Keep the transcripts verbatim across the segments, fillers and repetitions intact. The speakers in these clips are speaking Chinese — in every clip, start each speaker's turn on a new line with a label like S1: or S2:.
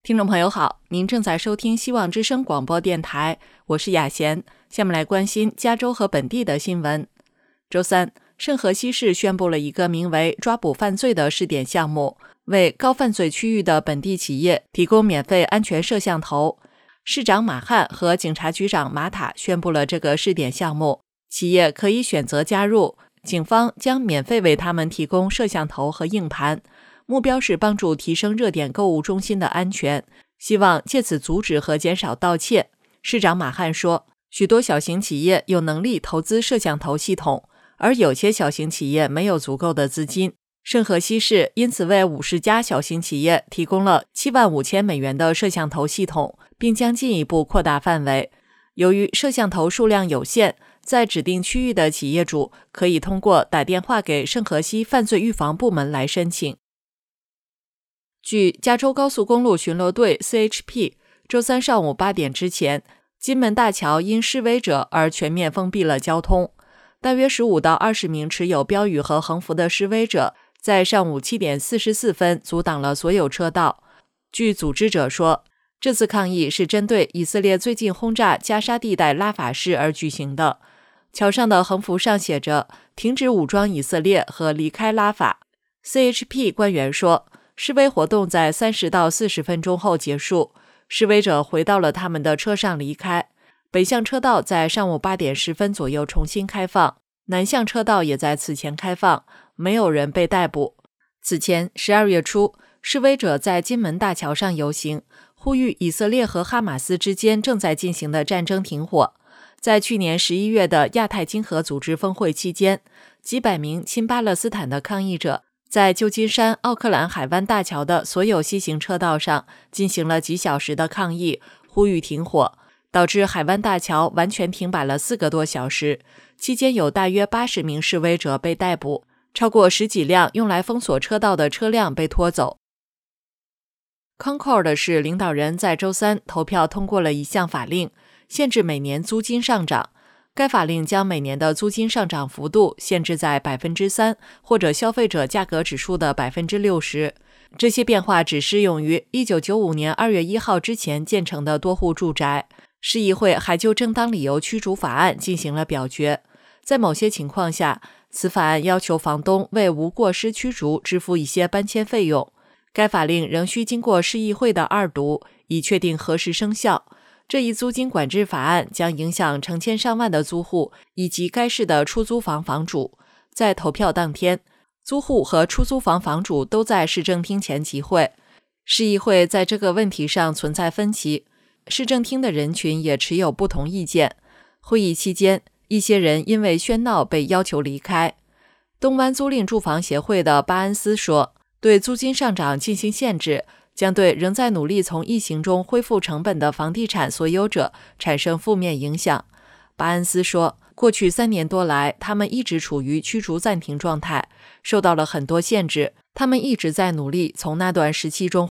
S1: 听众朋友好，您正在收听希望之声广播电台，我是雅贤。下面来关心加州和本地的新闻。周三，圣荷西市宣布了一个名为抓捕犯罪的试点项目，为高犯罪区域的本地企业提供免费安全摄像头。市长马汉和警察局长马塔宣布了这个试点项目，企业可以选择加入，警方将免费为他们提供摄像头和硬盘。目标是帮助提升热点购物中心的安全，希望借此阻止和减少盗窃。市长马汉说，许多小型企业有能力投资摄像头系统，而有些小型企业没有足够的资金。圣荷西市因此为五十家小型企业提供了七万五千美元的摄像头系统，并将进一步扩大范围。由于摄像头数量有限，在指定区域的企业主可以通过打电话给圣荷西犯罪预防部门来申请。据加州高速公路巡逻队 C H P 周三上午八点之前，金门大桥因示威者而全面封闭了交通。大约十五到二十名持有标语和横幅的示威者在上午七点四十四分阻挡了所有车道。据组织者说，这次抗议是针对以色列最近轰炸加沙地带拉法市而举行的。桥上的横幅上写着停止武装以色列和离开拉法。 C H P 官员说，示威活动在三十到四十分钟后结束，示威者回到了他们的车上离开。北向车道在上午八点十分左右重新开放，南向车道也在此前开放，没有人被逮捕。此前十二月初，示威者在金门大桥上游行，呼吁以色列和哈马斯之间正在进行的战争停火。在去年十一月的亚太经合组织峰会期间，几百名亲巴勒斯坦的抗议者在旧金山奥克兰海湾大桥的所有西行车道上进行了几小时的抗议，呼吁停火，导致海湾大桥完全停摆了四个多小时。期间有大约八十名示威者被逮捕，超过十几辆用来封锁车道的车辆被拖走。Concord 市领导人在周三投票通过了一项法令，限制每年租金上涨。该法令将每年的租金上涨幅度限制在 百分之三 或者消费者价格指数的 百分之六十。 这些变化只适用于一九九五年二月一号之前建成的多户住宅。市议会还就正当理由驱逐法案进行了表决。在某些情况下，此法案要求房东为无过失驱逐支付一些搬迁费用。该法令仍需经过市议会的二读，以确定何时生效。这一租金管制法案将影响成千上万的租户以及该市的出租房房主。在投票当天，租户和出租房房主都在市政厅前集会。市议会在这个问题上存在分歧，市政厅的人群也持有不同意见。会议期间，一些人因为喧闹被要求离开。东湾租赁住房协会的巴恩斯说，对租金上涨进行限制将对仍在努力从疫情中恢复成本的房地产所有者产生负面影响。巴恩斯说，过去三年多来，他们一直处于驱逐暂停状态，受到了很多限制，他们一直在努力从那段时期中。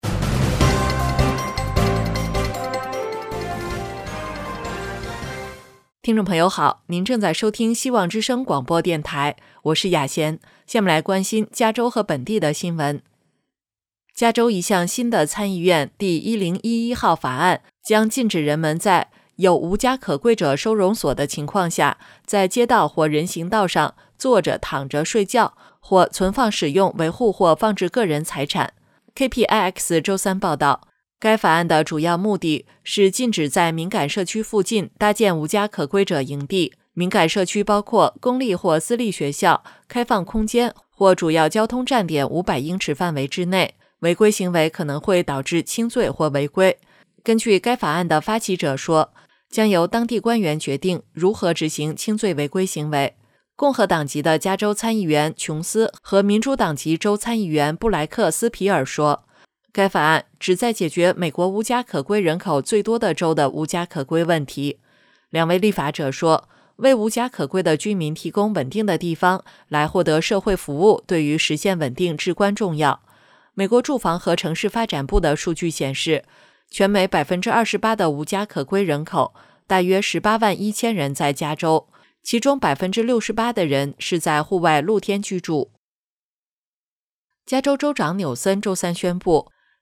S1: 听众朋友好，您正在收听希望之声广播电台，我是雅贤。下面来关心加州和本地的新闻。加州一项新的参议院第一零一一号法案将禁止人们在有无家可归者收容所的情况下，在街道或人行道上坐着、躺着睡觉，或存放、使用、维护或放置个人财产。K P I X 周三报道，该法案的主要目的是禁止在敏感社区附近搭建无家可归者营地。敏感社区包括公立或私立学校、开放空间或主要交通站点五百英尺范围之内。违规行为可能会导致轻罪或违规。根据该法案的发起者说，将由当地官员决定如何执行轻罪违规行为。共和党籍的加州参议员琼斯和民主党籍州参议员布莱克斯皮尔说，该法案旨在解决美国无家可归人口最多的州的无家可归问题。两位立法者说，为无家可归的居民提供稳定的地方来获得社会服务，对于实现稳定至关重要。美国住房和城市发展部的数据显示，全美 百分之二十八 的无家可归人口，大约十八万一千人在加州，其中 百分之六十八 的人是在户外露天居住。加州州长纽森周三宣布，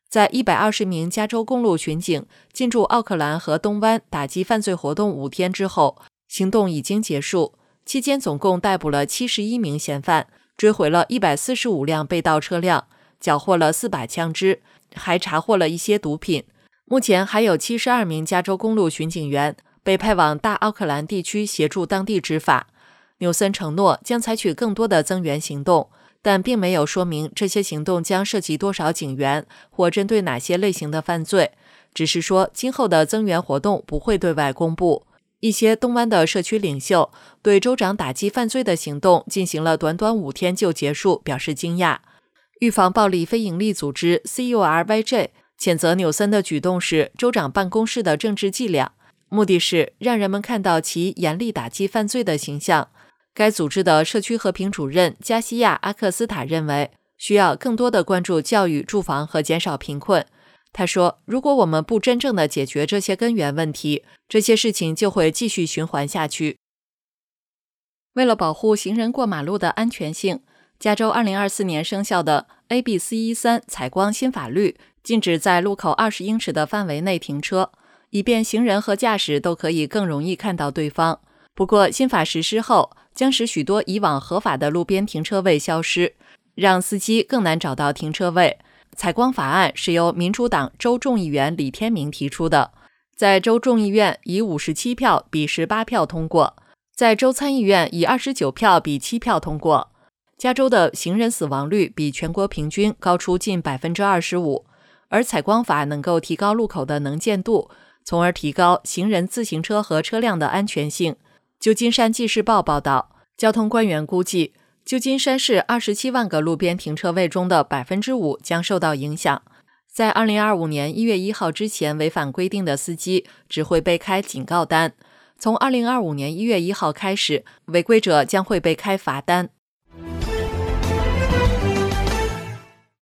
S1: 在一百二十名加州公路巡警进驻奥克兰和东湾打击犯罪活动五天之后，行动已经结束，期间总共逮捕了七十一名嫌犯，追回了一百四十五辆被盗车辆，缴获了四把枪支，还查获了一些毒品。目前还有七十二名加州公路巡警员被派往大奥克兰地区协助当地执法。纽森承诺将采取更多的增援行动，但并没有说明这些行动将涉及多少警员或针对哪些类型的犯罪，只是说今后的增援活动不会对外公布。一些东湾的社区领袖对州长打击犯罪的行动进行了短短五天就结束表示惊讶。预防暴力非营利组织 C U R Y J 谴责纽森的举动是州长办公室的政治伎俩，目的是让人们看到其严厉打击犯罪的形象。该组织的社区和平主任加西亚·阿克斯塔认为，需要更多的关注教育、住房和减少贫困。他说，如果我们不真正的解决这些根源问题，这些事情就会继续循环下去。为了保护行人过马路的安全性，加州二零二四年生效的 A B 四一三 采光新法律禁止在路口二十英尺的范围内停车，以便行人和驾驶都可以更容易看到对方。不过，新法实施后，将使许多以往合法的路边停车位消失，让司机更难找到停车位。采光法案是由民主党州众议员李天明提出的，在州众议院以五十七票比十八票通过，在州参议院以二十九票比七票通过。加州的行人死亡率比全国平均高出近 百分之二十五， 而采光法能够提高路口的能见度，从而提高行人、自行车和车辆的安全性。旧金山纪事报报道，交通官员估计，旧金山市二十七万个路边停车位中的 百分之五 将受到影响。在二零二五年一月一号之前违反规定的司机只会被开警告单，从二零二五年一月一号开始，违规者将会被开罚单。